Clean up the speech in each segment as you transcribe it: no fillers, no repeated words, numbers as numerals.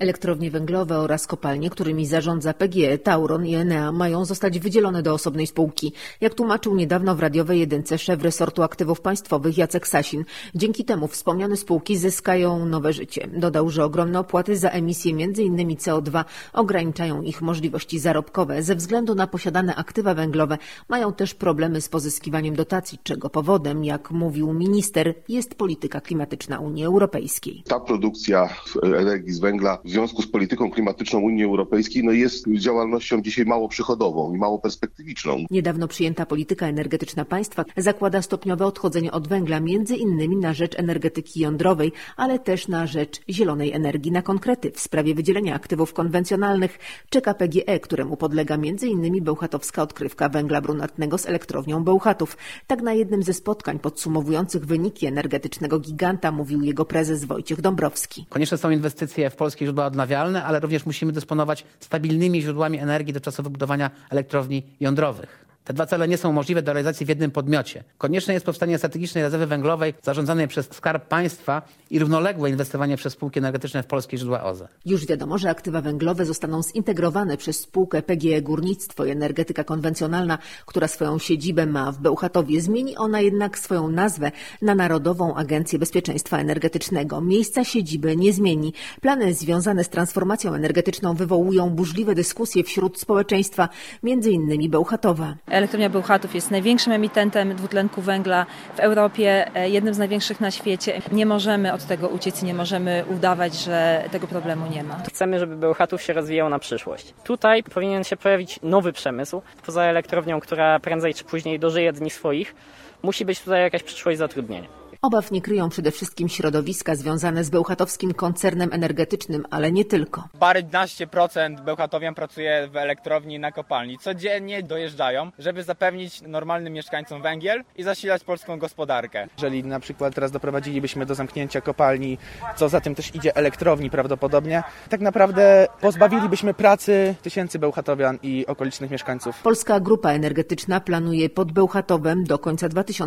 Elektrownie węglowe oraz kopalnie, którymi zarządza PGE, Tauron i Enea, mają zostać wydzielone do osobnej spółki. Jak tłumaczył niedawno w radiowej jedynce szef resortu aktywów państwowych Jacek Sasin, dzięki temu wspomniane spółki zyskają nowe życie. Dodał, że ogromne opłaty za emisję m.in. CO2 ograniczają ich możliwości zarobkowe. Ze względu na posiadane aktywa węglowe mają też problemy z pozyskiwaniem dotacji, czego powodem, jak mówił minister, jest polityka klimatyczna Unii Europejskiej. Ta produkcja energii z węgla w związku z polityką klimatyczną Unii Europejskiej jest działalnością dzisiaj mało przychodową i mało perspektywiczną. Niedawno przyjęta polityka energetyczna państwa zakłada stopniowe odchodzenie od węgla, między innymi na rzecz energetyki jądrowej, ale też na rzecz zielonej energii. Na konkrety w sprawie wydzielenia aktywów konwencjonalnych czeka PGE, któremu podlega między innymi bełchatowska odkrywka węgla brunatnego z elektrownią Bełchatów. Tak na jednym ze spotkań podsumowujących wyniki energetycznego giganta mówił jego prezes Wojciech Dąbrowski. Konieczne są inwestycje w polskie źródła odnawialne, ale również musimy dysponować stabilnymi źródłami energii do czasu wybudowania elektrowni jądrowych. Te dwa cele nie są możliwe do realizacji w jednym podmiocie. Konieczne jest powstanie strategicznej rezerwy węglowej zarządzanej przez Skarb Państwa i równoległe inwestowanie przez spółki energetyczne w polskie źródła OZE. Już wiadomo, że aktywa węglowe zostaną zintegrowane przez spółkę PGE Górnictwo i Energetyka Konwencjonalna, która swoją siedzibę ma w Bełchatowie. Zmieni ona jednak swoją nazwę na Narodową Agencję Bezpieczeństwa Energetycznego. Miejsca siedziby nie zmieni. Plany związane z transformacją energetyczną wywołują burzliwe dyskusje wśród społeczeństwa, między innymi Bełchatowa. Elektrownia Bełchatów jest największym emitentem dwutlenku węgla w Europie, jednym z największych na świecie. Nie możemy od tego uciec i nie możemy udawać, że tego problemu nie ma. Chcemy, żeby Bełchatów się rozwijał na przyszłość. Tutaj powinien się pojawić nowy przemysł. Poza elektrownią, która prędzej czy później dożyje dni swoich, musi być tutaj jakaś przyszłość zatrudnienia. Obaw nie kryją przede wszystkim środowiska związane z bełchatowskim koncernem energetycznym, ale nie tylko. Paręnaście procent bełchatowian pracuje w elektrowni na kopalni. Codziennie dojeżdżają, żeby zapewnić normalnym mieszkańcom węgiel i zasilać polską gospodarkę. Jeżeli na przykład teraz doprowadzilibyśmy do zamknięcia kopalni, co za tym też idzie elektrowni prawdopodobnie, tak naprawdę pozbawilibyśmy pracy tysięcy bełchatowian i okolicznych mieszkańców. Polska Grupa Energetyczna planuje pod Bełchatowem do końca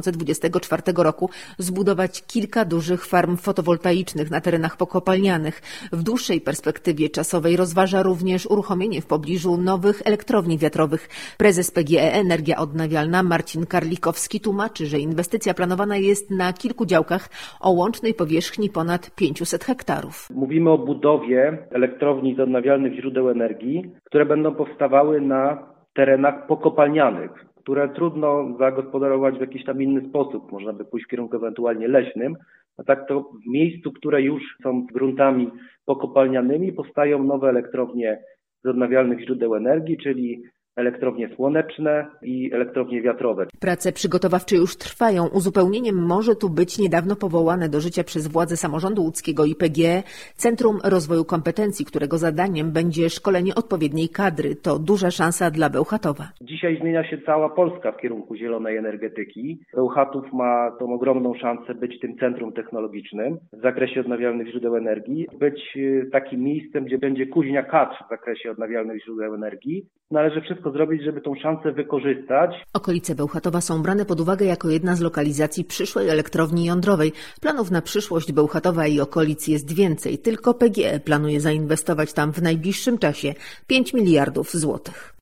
2024 roku zbudować kilka dużych farm fotowoltaicznych na terenach pokopalnianych. W dłuższej perspektywie czasowej rozważa również uruchomienie w pobliżu nowych elektrowni wiatrowych. Prezes PGE Energia Odnawialna Marcin Karlikowski tłumaczy, że inwestycja planowana jest na kilku działkach o łącznej powierzchni ponad 500 hektarów. Mówimy o budowie elektrowni z odnawialnych źródeł energii, które będą powstawały na terenach pokopalnianych, które trudno zagospodarować w jakiś tam inny sposób. Można by pójść w kierunku ewentualnie leśnym, a tak to w miejscu, które już są gruntami pokopalnianymi, powstają nowe elektrownie z odnawialnych źródeł energii, czyli elektrownie słoneczne i elektrownie wiatrowe. Prace przygotowawcze już trwają. Uzupełnieniem może tu być niedawno powołane do życia przez władze samorządu łódzkiego i PGE Centrum Rozwoju Kompetencji, którego zadaniem będzie szkolenie odpowiedniej kadry. To duża szansa dla Bełchatowa. Dzisiaj zmienia się cała Polska w kierunku zielonej energetyki. Bełchatów ma tą ogromną szansę być tym centrum technologicznym w zakresie odnawialnych źródeł energii, być takim miejscem, gdzie będzie kuźnia kadr w zakresie odnawialnych źródeł energii. Należy wszystko zrobić, żeby tą szansę wykorzystać. Okolice Bełchatowa są brane pod uwagę jako jedna z lokalizacji przyszłej elektrowni jądrowej. Planów na przyszłość Bełchatowa i okolic jest więcej. Tylko PGE planuje zainwestować tam w najbliższym czasie 5 miliardów złotych.